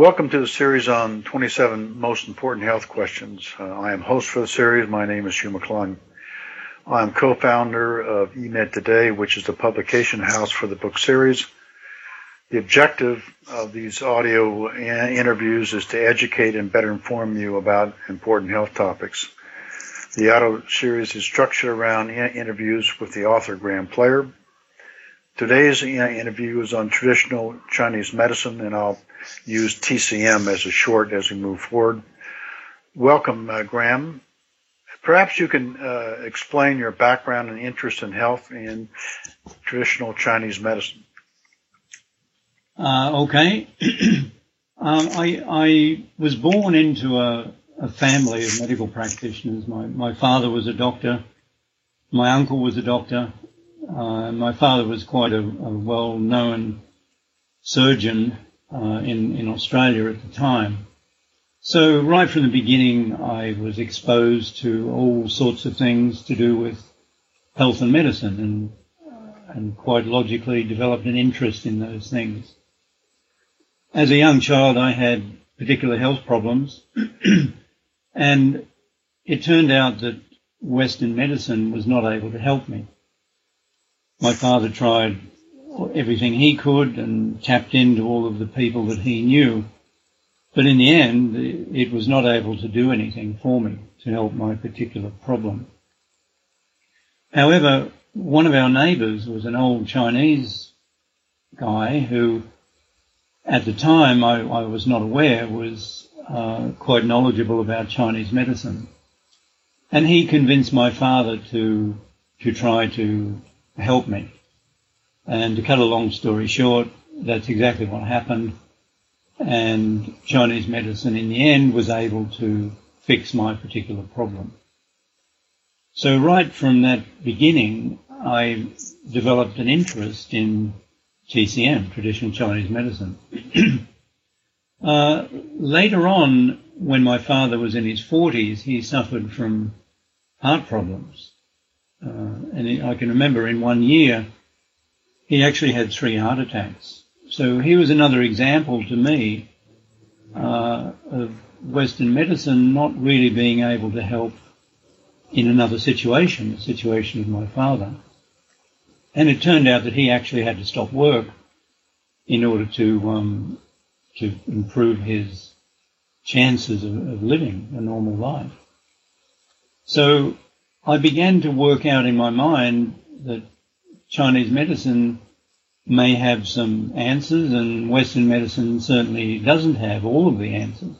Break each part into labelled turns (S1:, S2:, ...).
S1: Welcome to the series on 27 most important health questions. I am host for the series. My name is Hugh McClung. I'm co-founder of eMed Today, which is the publication house for the book series. The objective of these audio interviews is to educate and better inform you about important health topics. The audio series is structured around interviews with the author Graham Player. Today's interview is on traditional Chinese medicine, and I'll use TCM as a short as we move forward. Welcome, Graham. Perhaps you can explain your background and interest in health and traditional Chinese medicine.
S2: Okay. I was born into a family of medical practitioners. My father was a doctor. My uncle was a doctor. My father was quite a well-known surgeon in Australia at the time. So right from the beginning, I was exposed to all sorts of things to do with health and medicine, and quite logically developed an interest in those things. As a young child, I had particular health problems, and it turned out that Western medicine was not able to help me. My father tried everything he could and tapped into all of the people that he knew, but in the end, it was not able to do anything for me to help my particular problem. However, one of our neighbours was an old Chinese guy who, at the time, I was not aware, was quite knowledgeable about Chinese medicine. And he convinced my father to try to help me. And to cut a long story short, that's exactly what happened. And Chinese medicine in the end was able to fix my particular problem. So right from that beginning, I developed an interest in TCM, traditional Chinese medicine. Later on, when my father was in his 40s, he suffered from heart problems. And I can remember in 1 year, he actually had 3 heart attacks. So he was another example to me of Western medicine not really being able to help in another situation, the situation of my father. And it turned out that he actually had to stop work in order to improve his chances of living a normal life. So I began to work out in my mind that Chinese medicine may have some answers, and Western medicine certainly doesn't have all of the answers.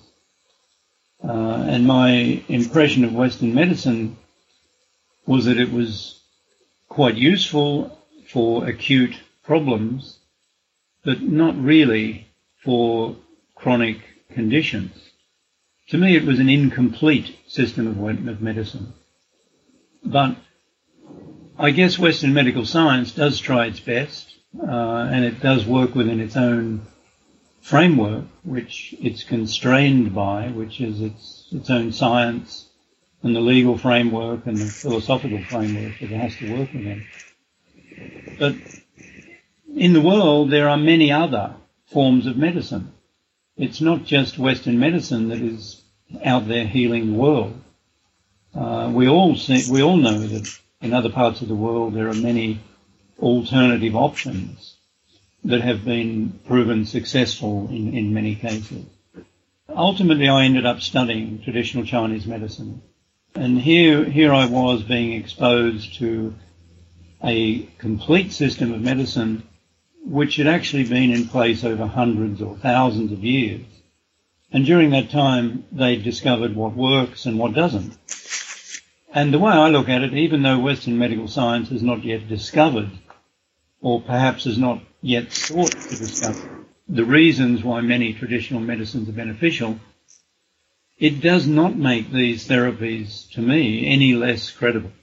S2: And my impression of Western medicine was that it was quite useful for acute problems, but not really for chronic conditions. To me, it was an incomplete system of medicine. But I guess Western medical science does try its best, and it does work within its own framework, which it's constrained by, which is its own science and the legal framework and the philosophical framework that it has to work within. But in the world, there are many other forms of medicine. It's not just Western medicine that is out there healing the world. We all know that in other parts of the world there are many alternative options that have been proven successful in many cases. Ultimately, I ended up studying traditional Chinese medicine. And here I was being exposed to a complete system of medicine which had actually been in place over hundreds or thousands of years. And during that time, they discovered what works and what doesn't. And the way I look at it, even though Western medical science has not yet discovered, or perhaps has not yet sought to discover, the reasons why many traditional medicines are beneficial, it does not make these therapies, to me, any less credible.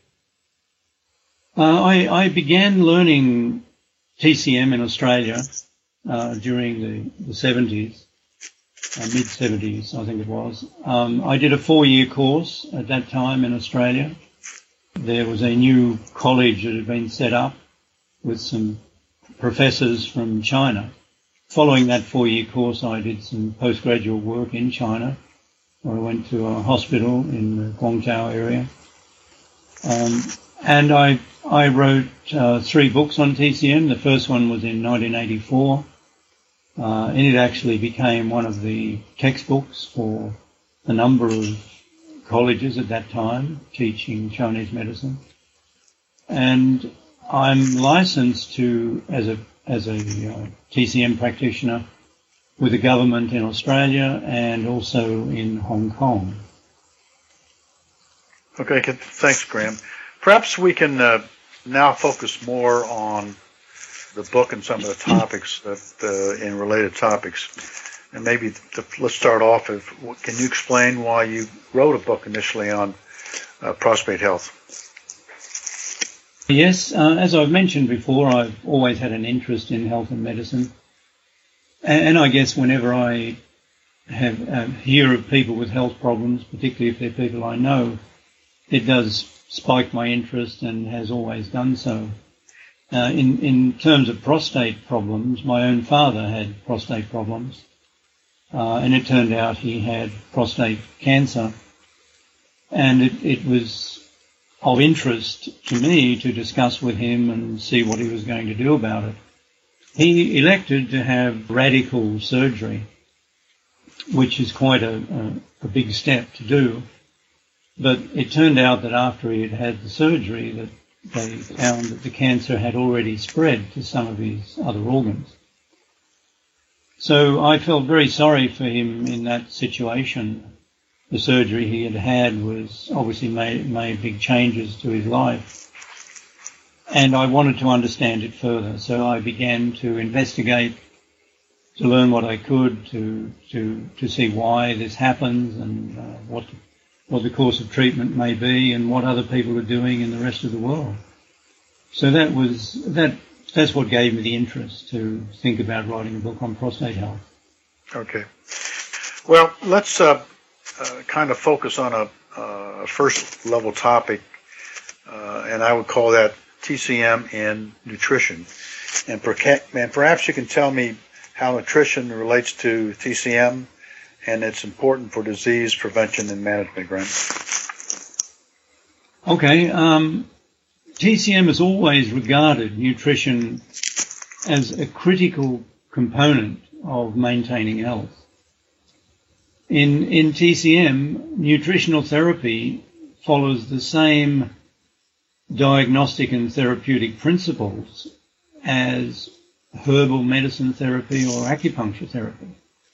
S2: I began learning TCM in Australia during the 70s, mid-70s, I think it was. I did a 4-year course at that time in Australia. There was a new college that had been set up with some professors from China. following that 4-year course, I did some postgraduate work in China. I went to a hospital in the Guangzhou area. And I wrote 3 books on TCM. The first one was in 1984. And it actually became one of the textbooks for a number of colleges at that time teaching Chinese medicine. And I'm licensed to as a TCM practitioner with the government in Australia and also in Hong Kong.
S1: Okay, thanks, Graham. Perhaps we can now focus more on the book and some of the topics that in related topics. And maybe let's start off. Can you explain why you wrote a book initially on prostate health?
S2: Yes, as I've mentioned before, I've always had an interest in health and medicine. And I guess whenever I hear of people with health problems, particularly if they're people I know, it does spike my interest and has always done so. In terms of prostate problems, my own father had prostate problems, and it turned out he had prostate cancer, and it was of interest to me to discuss with him and see what he was going to do about it. He elected to have radical surgery, which is quite a big step to do. But it turned out that after he had the surgery, that they found that the cancer had already spread to some of his other organs. So I felt very sorry for him in that situation. The surgery he had was obviously made big changes to his life. And I wanted to understand it further. So I began to investigate, to learn what I could, to see why this happens and what the course of treatment may be and what other people are doing in the rest of the world. So that's what gave me the interest to think about writing a book on prostate health.
S1: Okay. Well, let's kind of focus on a first level topic, and I would call that TCM and nutrition. And perhaps you can tell me how nutrition relates to TCM and it's important for disease prevention and management, Graham.
S2: Okay. TCM has always regarded nutrition as a critical component of maintaining health. In TCM, nutritional therapy follows the same diagnostic and therapeutic principles as herbal medicine therapy or acupuncture therapy.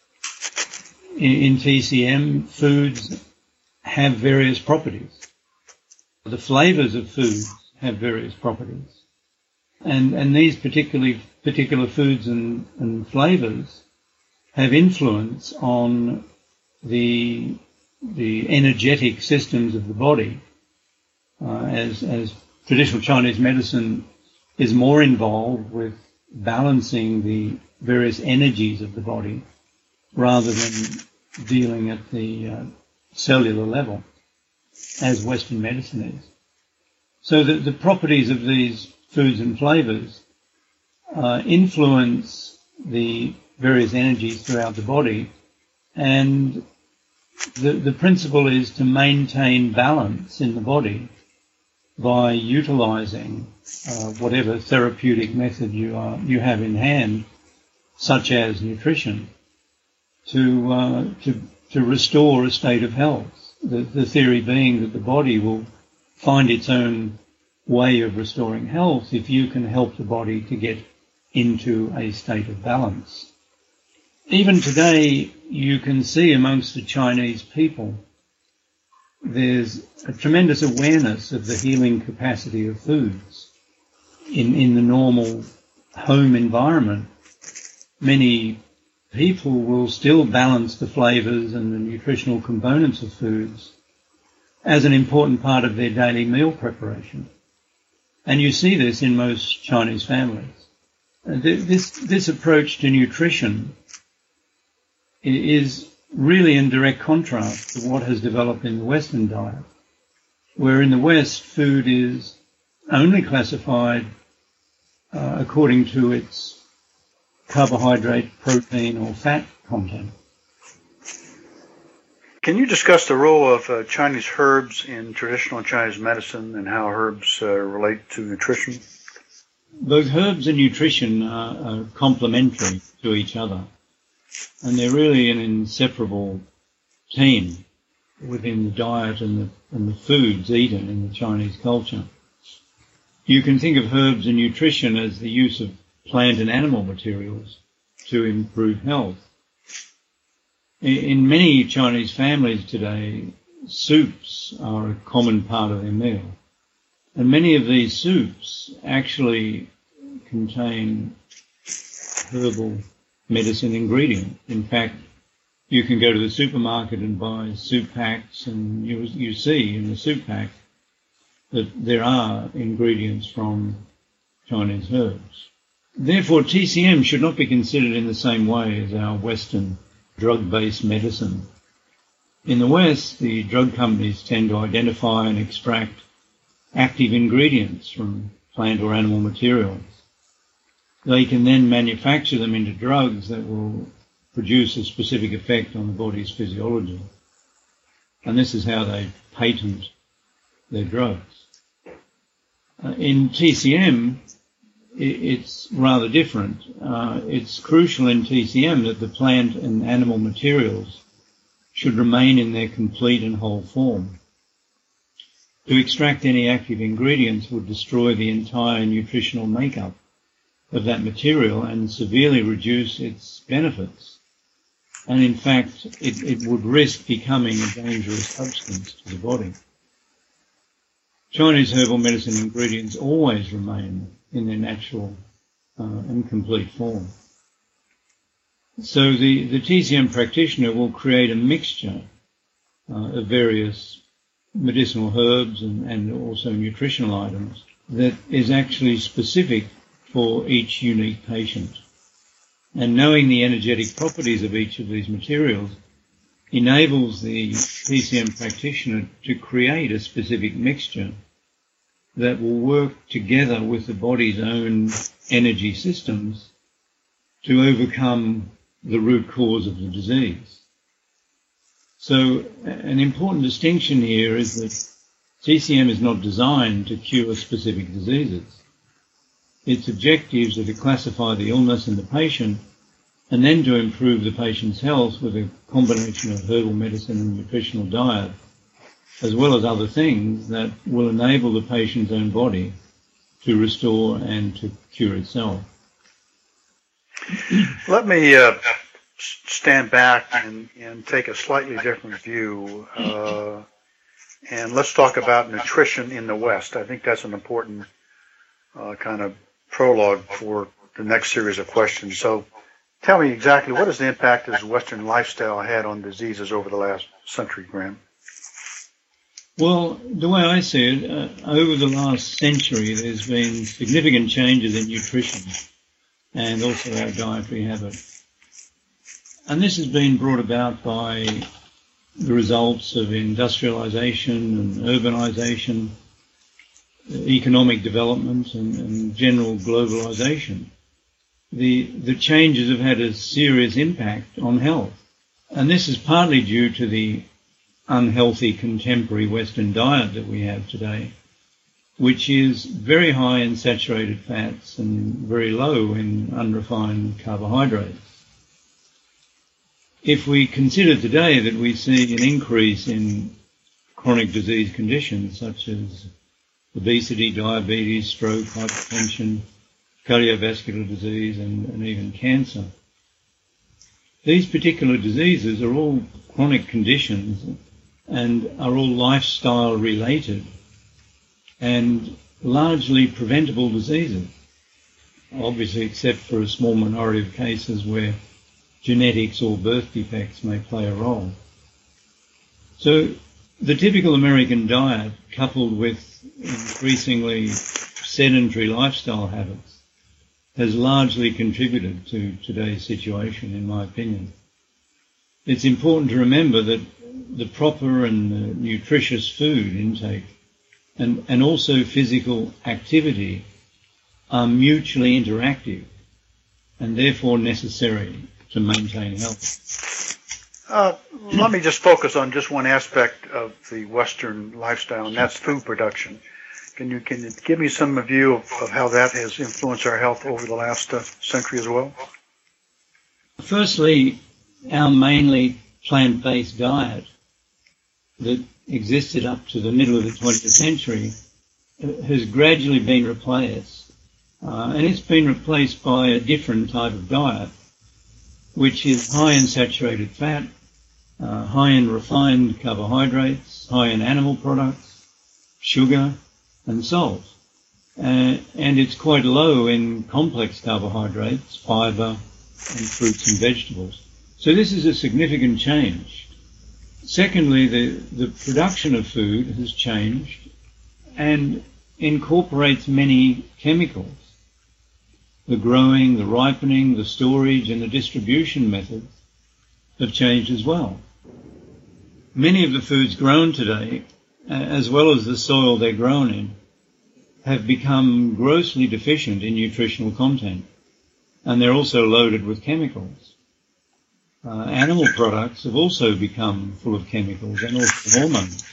S2: In TCM, foods have various properties. The flavors of foods have various properties. And these particular foods and flavors have influence on the energetic systems of the body. As traditional Chinese medicine is more involved with balancing the various energies of the body rather than dealing at the cellular level, as Western medicine is. So the properties of these foods and flavors influence the various energies throughout the body, and the principle is to maintain balance in the body by utilizing whatever therapeutic method you have in hand, such as nutrition, to restore a state of health. The theory being that the body will find its own way of restoring health if you can help the body to get into a state of balance. Even today, you can see amongst the Chinese people, there's a tremendous awareness of the healing capacity of foods. In the normal home environment, many people will still balance the flavors and the nutritional components of foods as an important part of their daily meal preparation. And you see this in most Chinese families. This approach to nutrition is really in direct contrast to what has developed in the Western diet, where in the West food is only classified according to its carbohydrate, protein or fat content.
S1: Can you discuss the role of Chinese herbs in traditional Chinese medicine and how herbs relate to nutrition?
S2: Both herbs and nutrition are complementary to each other, and they're really an inseparable team within the diet and the foods eaten in the Chinese culture. You can think of herbs and nutrition as the use of plant and animal materials to improve health. In many Chinese families today, soups are a common part of their meal. And many of these soups actually contain herbal medicine ingredients. In fact, you can go to the supermarket and buy soup packs, and you see in the soup pack that there are ingredients from Chinese herbs. Therefore, TCM should not be considered in the same way as our Western drug-based medicine. In the West, the drug companies tend to identify and extract active ingredients from plant or animal materials. They can then manufacture them into drugs that will produce a specific effect on the body's physiology. And this is how they patent their drugs. In TCM, it's rather different. It's crucial in TCM that the plant and animal materials should remain in their complete and whole form. To extract any active ingredients would destroy the entire nutritional makeup of that material and severely reduce its benefits. And in fact, it would risk becoming a dangerous substance to the body. Chinese herbal medicine ingredients always remain in their natural and complete form. So the TCM practitioner will create a mixture of various medicinal herbs and also nutritional items that is actually specific for each unique patient. And knowing the energetic properties of each of these materials enables the TCM practitioner to create a specific mixture that will work together with the body's own energy systems to overcome the root cause of the disease. So an important distinction here is that TCM is not designed to cure specific diseases. Its objectives are to classify the illness in the patient and then to improve the patient's health with a combination of herbal medicine and nutritional diet, as well as other things that will enable the patient's own body to restore and to cure itself.
S1: Let me stand back and take a slightly different view, and let's talk about nutrition in the West. I think that's an important kind of prologue for the next series of questions. So tell me exactly, what is the impact of Western lifestyle had on diseases over the last century, Graham?
S2: Well, the way I see it, over the last century, there's been significant changes in nutrition and also our dietary habits. And this has been brought about by the results of industrialization and urbanization, economic development and general globalization. The changes have had a serious impact on health. And this is partly due to the unhealthy contemporary Western diet that we have today, which is very high in saturated fats and very low in unrefined carbohydrates. If we consider today that we see an increase in chronic disease conditions such as obesity, diabetes, stroke, hypertension, cardiovascular disease, and even cancer, these particular diseases are all chronic conditions and are all lifestyle related and largely preventable diseases, obviously except for a small minority of cases where genetics or birth defects may play a role. So the typical American diet, coupled with increasingly sedentary lifestyle habits, has largely contributed to today's situation, in my opinion. It's important to remember that the proper and nutritious food intake and also physical activity are mutually interactive. and therefore necessary to maintain health.
S1: Let me just focus on just one aspect of the Western lifestyle, and that's food production. Can you give me some view of how that has influenced our health over the last century as well?
S2: Firstly, our mainly plant-based diet that existed up to the middle of the 20th century has gradually been replaced. And it's been replaced by a different type of diet, which is high in saturated fat, high in refined carbohydrates, high in animal products, sugar, and salt. And it's quite low in complex carbohydrates, fibre, and fruits and vegetables. So this is a significant change. Secondly, the production of food has changed and incorporates many chemicals. The growing, the ripening, the storage, and the distribution methods have changed as well. Many of the foods grown today, as well as the soil they're grown in, have become grossly deficient in nutritional content, and they're also loaded with chemicals. Animal products have also become full of chemicals and also hormones.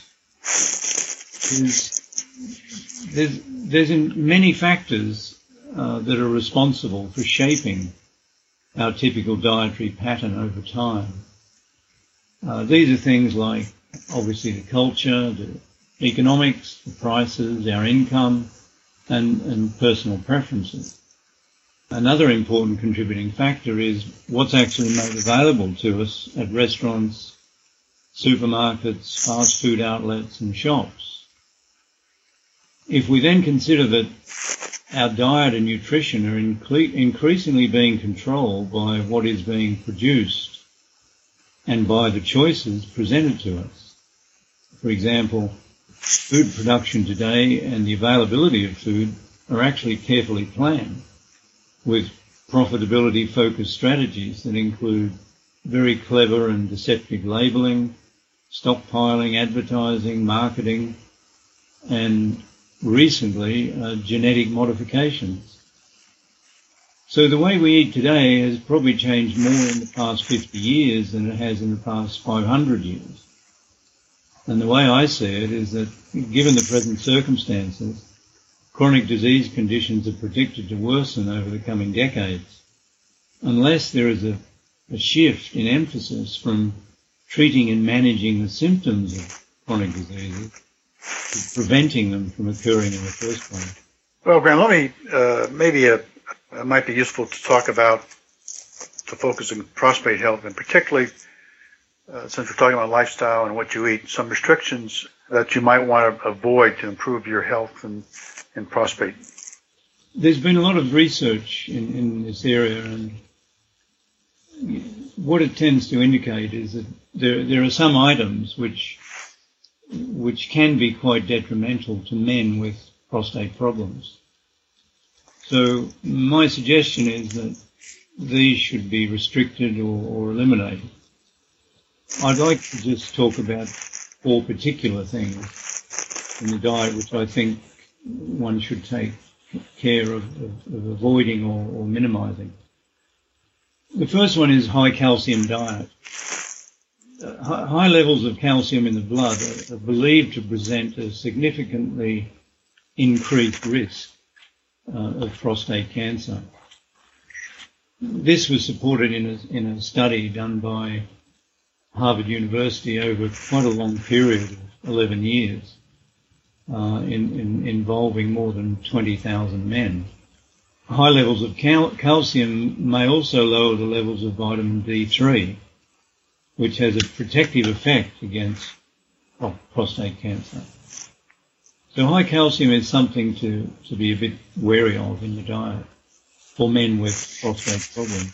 S2: There's many factors that are responsible for shaping our typical dietary pattern over time. These are things like, obviously, the culture, the economics, the prices, our income, and personal preferences. Another important contributing factor is what's actually made available to us at restaurants, supermarkets, fast food outlets, and shops. If we then consider that our diet and nutrition are increasingly being controlled by what is being produced and by the choices presented to us. For example, food production today and the availability of food are actually carefully planned with profitability-focused strategies that include very clever and deceptive labelling, stockpiling, advertising, marketing, and recently genetic modifications. So the way we eat today has probably changed more in the past 50 years than it has in the past 500 years. And the way I see it is that, given the present circumstances, chronic disease conditions are predicted to worsen over the coming decades, unless there is a shift in emphasis from treating and managing the symptoms of chronic diseases to preventing them from occurring in the first place.
S1: Well, Graham, let me, maybe it might be useful to talk about the focus on prostate health, and particularly since we're talking about lifestyle and what you eat, some restrictions that you might want to avoid to improve your health and prostate.
S2: There's been a lot of research in this area, and what it tends to indicate is that there are some items which can be quite detrimental to men with prostate problems. So my suggestion is that these should be restricted or eliminated. I'd like to just talk about 4 particular things in the diet which I think one should take care of avoiding or minimizing. The first one is high calcium diet. High levels of calcium in the blood are believed to present a significantly increased risk of prostate cancer. This was supported in a study done by Harvard University over quite a long period of 11 years, involving more than 20,000 men. High levels of calcium may also lower the levels of vitamin D3, which has a protective effect against prostate cancer. So high calcium is something to be a bit wary of in your diet for men with prostate problems.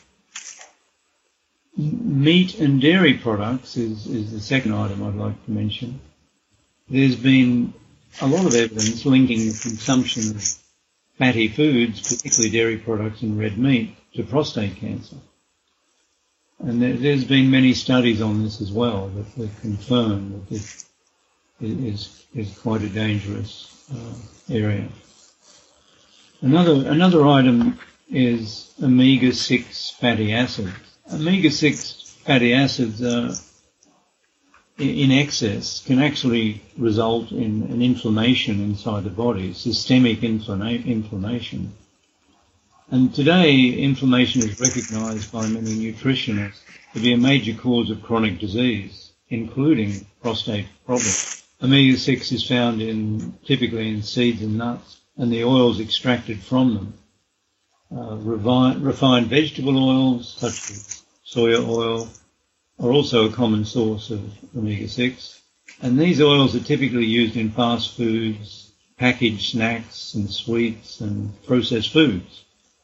S2: Meat and dairy products is the second item I'd like to mention. There's been a lot of evidence linking the consumption of fatty foods, particularly dairy products and red meat, to prostate cancer. And there's been many studies on this as well that confirm that this is quite a dangerous area. Another item is omega-6 fatty acids. Omega-6 fatty acids are, in excess, can actually result in an inflammation inside the body, systemic inflammation. And today, inflammation is recognised by many nutritionists to be a major cause of chronic disease, including prostate problems. Omega-6 is found typically in seeds and nuts, and the oils extracted from them. Refined vegetable oils, such as soya oil, are also a common source of omega-6. And these oils are typically used in fast foods, packaged snacks and sweets and processed foods.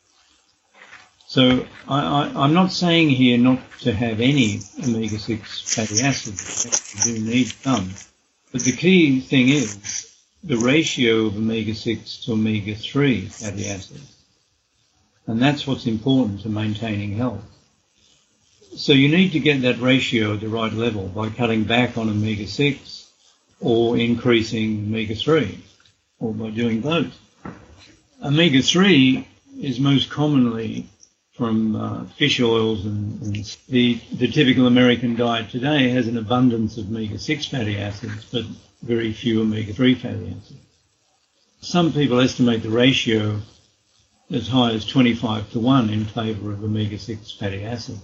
S2: So I'm not saying here not to have any omega-6 fatty acids. You do need some. But the key thing is the ratio of omega-6 to omega-3 fatty acids. And that's what's important to maintaining health. So you need to get that ratio at the right level by cutting back on omega-6 or increasing omega-3, or by doing both. Omega-3 is most commonly from fish oils, and the typical American diet today has an abundance of omega-6 fatty acids, but very few omega-3 fatty acids. Some people estimate the ratio as high as 25-1 in favour of omega-6 fatty acids.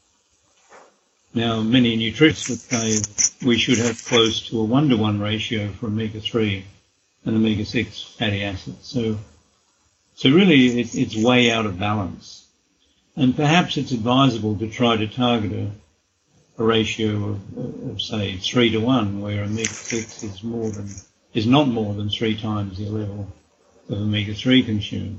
S2: Now, many nutritionists would say that we should have close to a 1-to-1 ratio for omega-3 and omega-6 fatty acids. So really it's way out of balance. And perhaps it's advisable to try to target a ratio of say 3-to-1, where omega-6 is not more than 3 times the level of omega-3 consumed.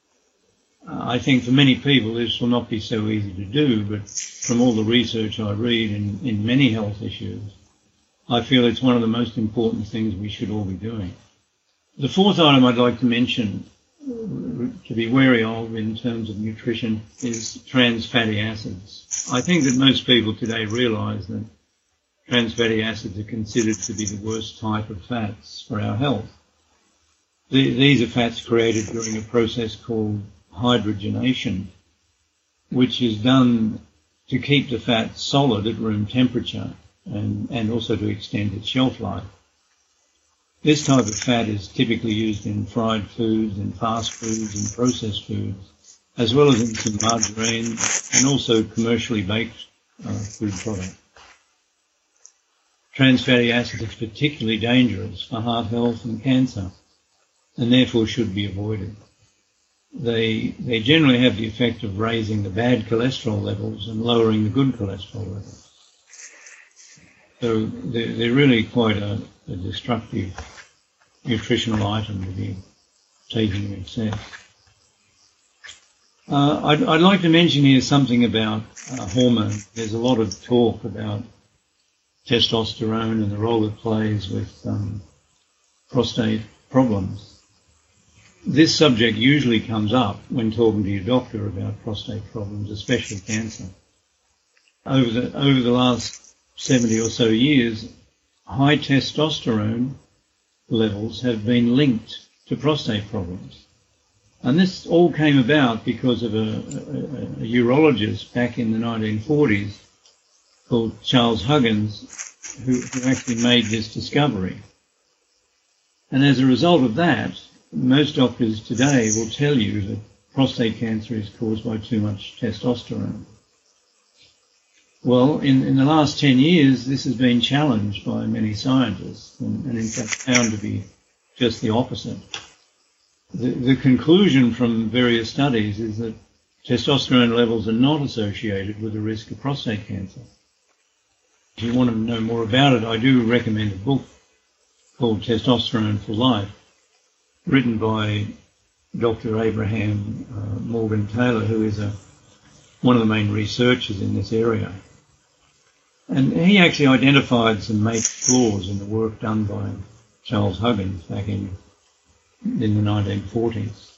S2: I think for many people this will not be so easy to do, but from all the research I read in many health issues, I feel it's one of the most important things we should all be doing. The fourth item I'd like to mention to be wary of in terms of nutrition is trans fatty acids. I think that most people today realise that trans fatty acids are considered to be the worst type of fats for our health. These are fats created during a process called hydrogenation, which is done to keep the fat solid at room temperature and also to extend its shelf life. This type of fat is typically used in fried foods, in fast foods, and processed foods, as well as in some margarine and also commercially baked food products. Trans fatty acids are particularly dangerous for heart health and cancer, and therefore should be avoided. They generally have the effect of raising the bad cholesterol levels and lowering the good cholesterol levels. So they're really quite a destructive nutritional item to be taking in excess. I'd like to mention here something about hormones. There's a lot of talk about testosterone and the role it plays with prostate problems. This subject usually comes up when talking to your doctor about prostate problems, especially cancer. Over the last 70 or so years, high testosterone levels have been linked to prostate problems. And this all came about because of a urologist back in the 1940s called Charles Huggins, who actually made this discovery. And as a result of that, most doctors today will tell you that prostate cancer is caused by too much testosterone. Well, in the last 10 years, this has been challenged by many scientists and in fact found to be just the opposite. The conclusion from various studies is that testosterone levels are not associated with the risk of prostate cancer. If you want to know more about it, I do recommend a book called Testosterone for Life, written by Dr. Abraham Morgan Taylor, who is one of the main researchers in this area. And he actually identified some major flaws in the work done by Charles Huggins back in the 1940s.